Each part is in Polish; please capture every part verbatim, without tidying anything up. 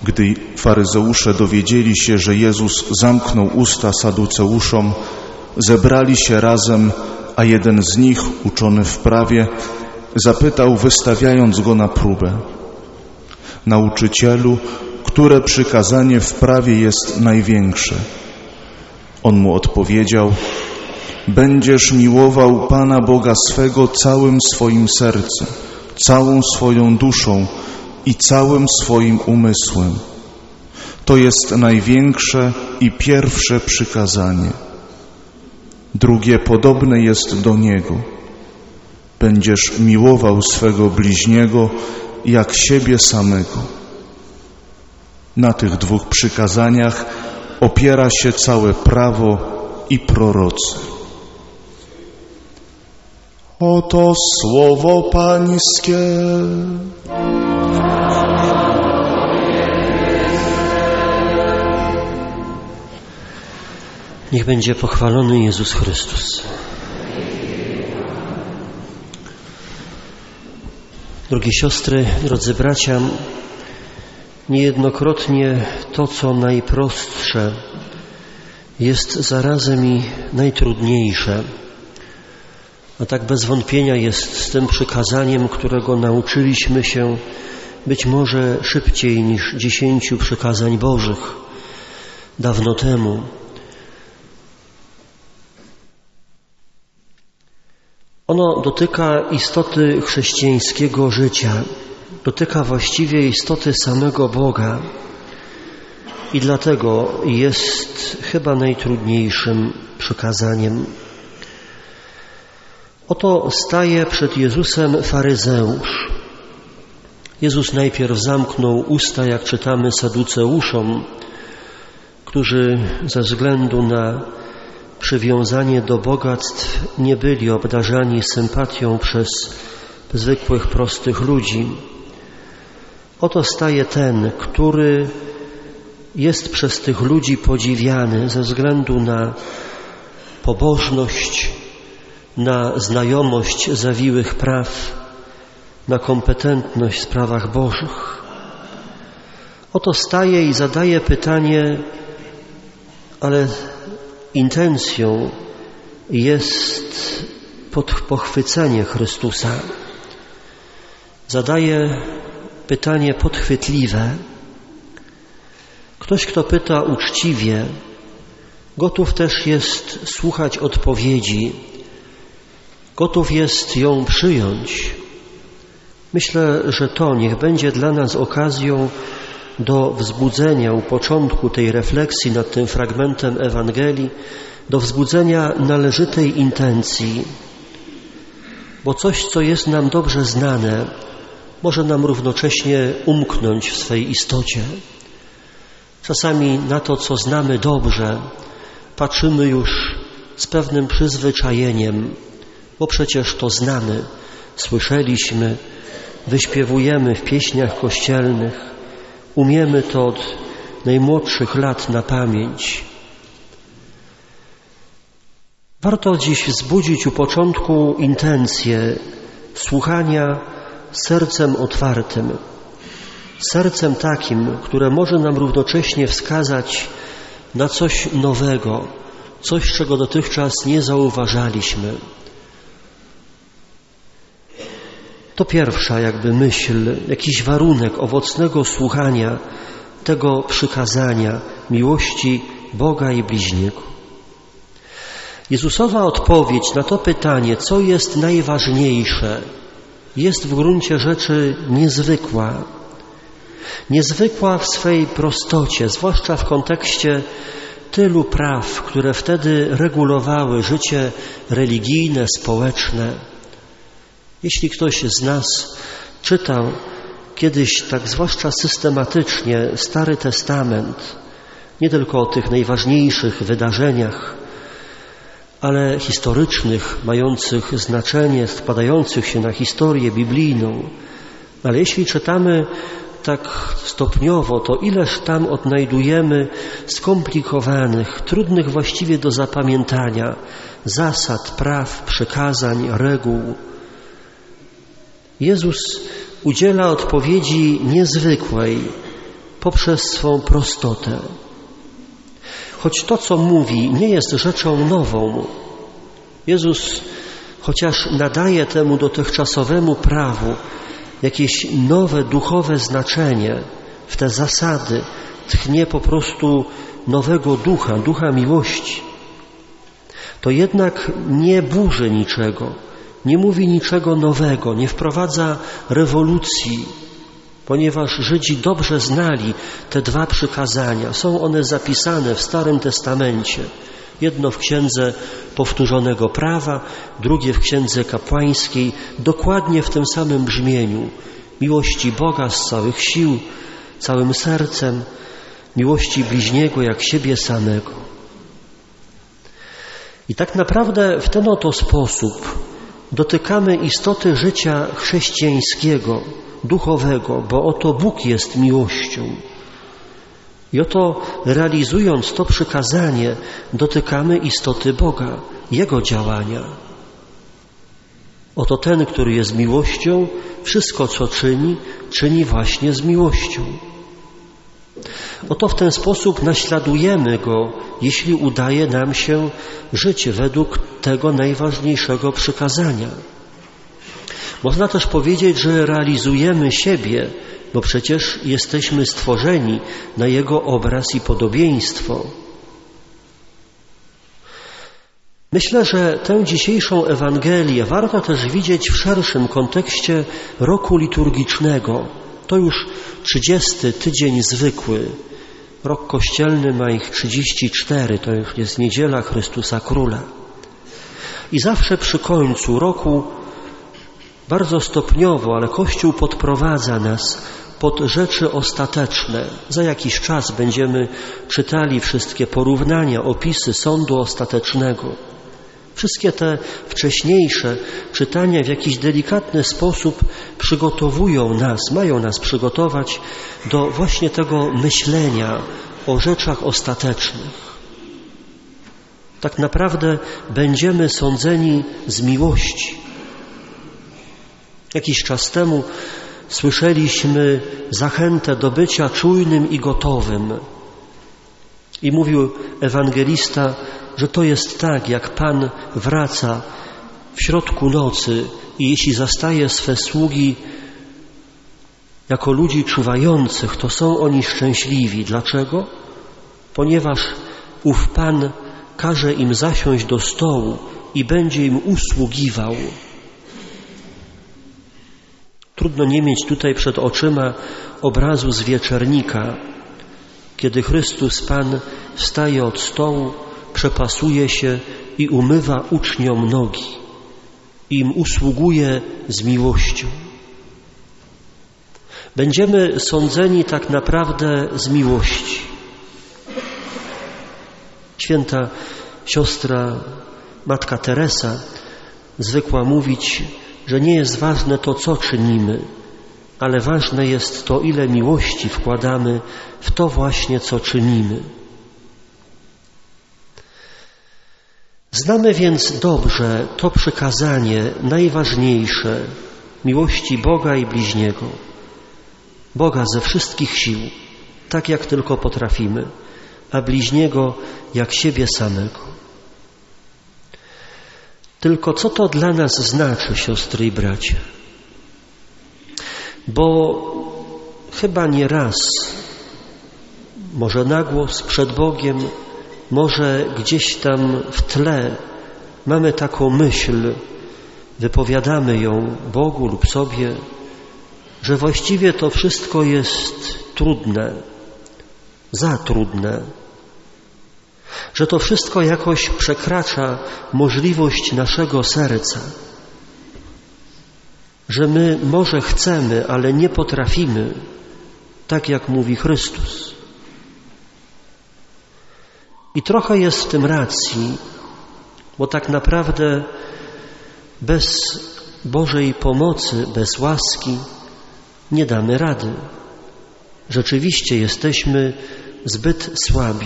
Gdy faryzeusze dowiedzieli się, że Jezus zamknął usta saduceuszom, zebrali się razem, a jeden z nich, uczony w prawie, zapytał, wystawiając go na próbę: Nauczycielu, które przykazanie w prawie jest największe? On mu odpowiedział: Będziesz miłował Pana Boga swego całym swoim sercem, całą swoją duszą i całym swoim umysłem. To jest największe i pierwsze przykazanie. Drugie podobne jest do niego: będziesz miłował swego bliźniego jak siebie samego. Na tych dwóch przykazaniach opiera się całe prawo i prorocy. Oto słowo Pańskie. Niech będzie pochwalony Jezus Chrystus. Drogie siostry, drodzy bracia, niejednokrotnie to, co najprostsze, jest zarazem i najtrudniejsze. A tak bez wątpienia jest z tym przykazaniem, którego nauczyliśmy się być może szybciej niż dziesięciu przykazań Bożych dawno temu. Ono dotyka istoty chrześcijańskiego życia, dotyka właściwie istoty samego Boga i dlatego jest chyba najtrudniejszym przykazaniem. Oto staje przed Jezusem faryzeusz. Jezus najpierw zamknął usta, jak czytamy, saduceuszom, którzy ze względu na przywiązanie do bogactw nie byli obdarzani sympatią przez zwykłych, prostych ludzi. Oto staje ten, który jest przez tych ludzi podziwiany ze względu na pobożność, na znajomość zawiłych praw, na kompetentność w sprawach Bożych. Oto staje i zadaje pytanie, ale intencją jest pochwycenie Chrystusa. Zadaje pytanie podchwytliwe. Ktoś, kto pyta uczciwie, gotów też jest słuchać odpowiedzi, gotów jest ją przyjąć. Myślę, że to niech będzie dla nas okazją do wzbudzenia u początku tej refleksji nad tym fragmentem Ewangelii, do wzbudzenia należytej intencji, bo coś, co jest nam dobrze znane, może nam równocześnie umknąć w swej istocie. Czasami na to, co znamy dobrze, patrzymy już z pewnym przyzwyczajeniem, bo przecież to znamy, słyszeliśmy, wyśpiewujemy w pieśniach kościelnych, umiemy to od najmłodszych lat na pamięć. Warto dziś wzbudzić u początku intencję słuchania sercem otwartym, sercem takim, które może nam równocześnie wskazać na coś nowego, coś, czego dotychczas nie zauważaliśmy. To pierwsza jakby myśl, jakiś warunek owocnego słuchania tego przykazania miłości Boga i bliźniego. Jezusowa odpowiedź na to pytanie, co jest najważniejsze, jest w gruncie rzeczy niezwykła. Niezwykła w swej prostocie, zwłaszcza w kontekście tylu praw, które wtedy regulowały życie religijne, społeczne. Jeśli ktoś z nas czytał kiedyś tak zwłaszcza systematycznie Stary Testament, nie tylko o tych najważniejszych wydarzeniach, ale historycznych, mających znaczenie, składających się na historię biblijną, ale jeśli czytamy tak stopniowo, to ileż tam odnajdujemy skomplikowanych, trudnych właściwie do zapamiętania zasad, praw, przykazań, reguł. Jezus udziela odpowiedzi niezwykłej, poprzez swą prostotę. Choć to, co mówi, nie jest rzeczą nową. Jezus, chociaż nadaje temu dotychczasowemu prawu jakieś nowe duchowe znaczenie, w te zasady tchnie po prostu nowego ducha, ducha miłości, to jednak nie burzy niczego, nie mówi niczego nowego, nie wprowadza rewolucji, ponieważ Żydzi dobrze znali te dwa przykazania. Są one zapisane w Starym Testamencie. Jedno w Księdze Powtórzonego Prawa, drugie w Księdze Kapłańskiej, dokładnie w tym samym brzmieniu. Miłości Boga z całych sił, całym sercem, miłości bliźniego jak siebie samego. I tak naprawdę w ten oto sposób dotykamy istoty życia chrześcijańskiego, duchowego, bo oto Bóg jest miłością. I oto realizując to przykazanie, dotykamy istoty Boga, Jego działania. Oto ten, który jest miłością, wszystko co czyni, czyni właśnie z miłością. Oto w ten sposób naśladujemy Go, jeśli udaje nam się żyć według tego najważniejszego przykazania. Można też powiedzieć, że realizujemy siebie, bo przecież jesteśmy stworzeni na Jego obraz i podobieństwo. Myślę, że tę dzisiejszą Ewangelię warto też widzieć w szerszym kontekście roku liturgicznego. To już trzydziesty tydzień zwykły. Rok kościelny ma ich trzydzieści cztery, to już jest Niedziela Chrystusa Króla. I zawsze przy końcu roku, bardzo stopniowo, ale Kościół podprowadza nas pod rzeczy ostateczne. Za jakiś czas będziemy czytali wszystkie porównania, opisy sądu ostatecznego. Wszystkie te wcześniejsze czytania w jakiś delikatny sposób przygotowują nas, mają nas przygotować do właśnie tego myślenia o rzeczach ostatecznych. Tak naprawdę będziemy sądzeni z miłości. Jakiś czas temu słyszeliśmy zachętę do bycia czujnym i gotowym. I mówił ewangelista, że to jest tak, jak Pan wraca w środku nocy i jeśli zastaje swe sługi jako ludzi czuwających, to są oni szczęśliwi. Dlaczego? Ponieważ ów Pan każe im zasiąść do stołu i będzie im usługiwał. Trudno nie mieć tutaj przed oczyma obrazu z wieczernika, kiedy Chrystus Pan wstaje od stołu, przepasuje się i umywa uczniom nogi. I im usługuje z miłością. Będziemy sądzeni tak naprawdę z miłości. Święta siostra Matka Teresa zwykła mówić, że nie jest ważne to, co czynimy, ale ważne jest to, ile miłości wkładamy w to właśnie, co czynimy. Znamy więc dobrze to przykazanie najważniejsze miłości Boga i bliźniego. Boga ze wszystkich sił, tak jak tylko potrafimy, a bliźniego jak siebie samego. Tylko co to dla nas znaczy, siostry i bracia? Bo chyba nie raz, może na głos przed Bogiem, może gdzieś tam w tle mamy taką myśl, wypowiadamy ją Bogu lub sobie, że właściwie to wszystko jest trudne, za trudne, że to wszystko jakoś przekracza możliwość naszego serca, że my może chcemy, ale nie potrafimy, tak jak mówi Chrystus. I trochę jest w tym racji, bo tak naprawdę bez Bożej pomocy, bez łaski nie damy rady. Rzeczywiście jesteśmy zbyt słabi.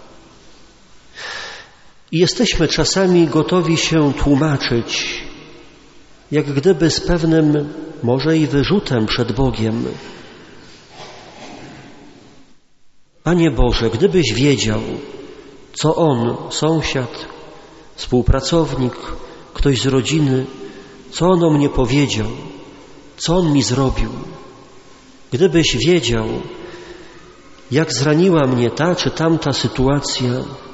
I jesteśmy czasami gotowi się tłumaczyć, jak gdyby z pewnym może i wyrzutem przed Bogiem. Panie Boże, gdybyś wiedział, co on, sąsiad, współpracownik, ktoś z rodziny, co on o mnie powiedział, co on mi zrobił. Gdybyś wiedział, jak zraniła mnie ta czy tamta sytuacja.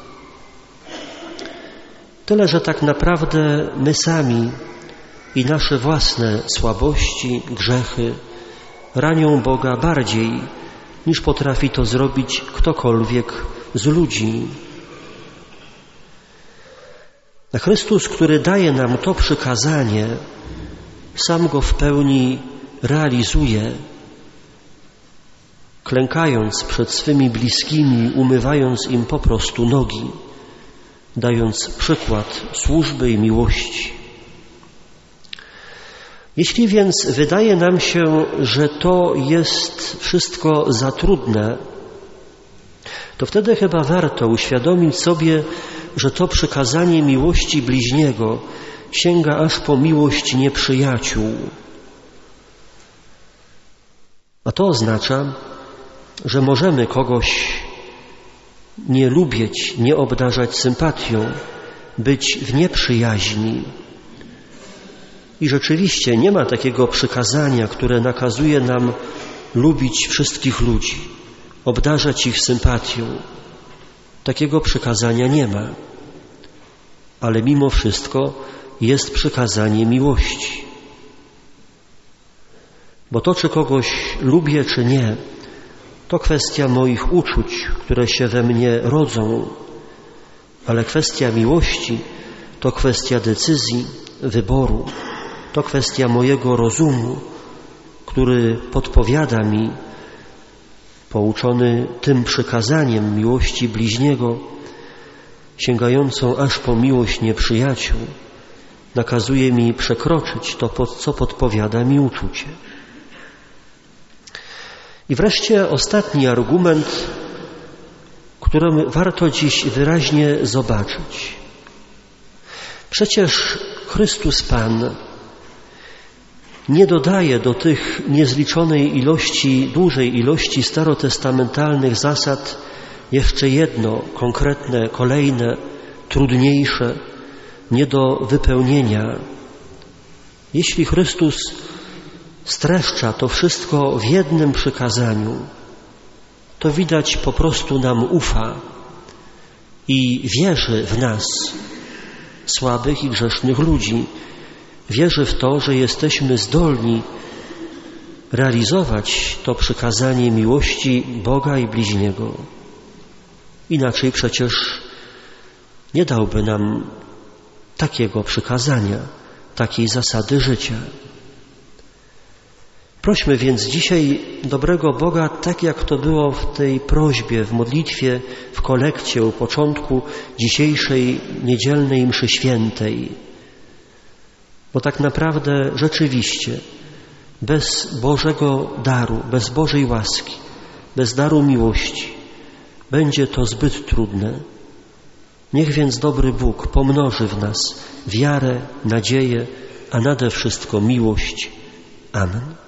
Tyle, że tak naprawdę my sami i nasze własne słabości, grzechy ranią Boga bardziej, niż potrafi to zrobić ktokolwiek z ludzi. A Chrystus, który daje nam to przykazanie, sam go w pełni realizuje, klękając przed swymi bliskimi, umywając im po prostu nogi, dając przykład służby i miłości. Jeśli więc wydaje nam się, że to jest wszystko za trudne, to wtedy chyba warto uświadomić sobie, że to przykazanie miłości bliźniego sięga aż po miłość nieprzyjaciół. A to oznacza, że możemy kogoś nie lubić, nie obdarzać sympatią, być w nieprzyjaźni. I rzeczywiście nie ma takiego przykazania, które nakazuje nam lubić wszystkich ludzi, obdarzać ich sympatią. Takiego przykazania nie ma. Ale mimo wszystko jest przykazanie miłości. Bo to, czy kogoś lubię, czy nie, to kwestia moich uczuć, które się we mnie rodzą. Ale kwestia miłości to kwestia decyzji, wyboru. To kwestia mojego rozumu, który podpowiada mi, pouczony tym przykazaniem miłości bliźniego, sięgającą aż po miłość nieprzyjaciół, nakazuje mi przekroczyć to, co podpowiada mi uczucie. I wreszcie ostatni argument, który warto dziś wyraźnie zobaczyć. Przecież Chrystus Pan nie dodaje do tych niezliczonej ilości, dużej ilości starotestamentalnych zasad jeszcze jedno konkretne, kolejne, trudniejsze, nie do wypełnienia. Jeśli Chrystus streszcza to wszystko w jednym przykazaniu, to widać po prostu nam ufa i wierzy w nas, słabych i grzesznych ludzi. Wierzy w to, że jesteśmy zdolni realizować to przykazanie miłości Boga i bliźniego. Inaczej przecież nie dałby nam takiego przykazania, takiej zasady życia. Prośmy więc dzisiaj dobrego Boga, tak jak to było w tej prośbie, w modlitwie, w kolekcie u początku dzisiejszej niedzielnej mszy świętej. Bo tak naprawdę rzeczywiście bez Bożego daru, bez Bożej łaski, bez daru miłości będzie to zbyt trudne. Niech więc dobry Bóg pomnoży w nas wiarę, nadzieję, a nade wszystko miłość. Amen.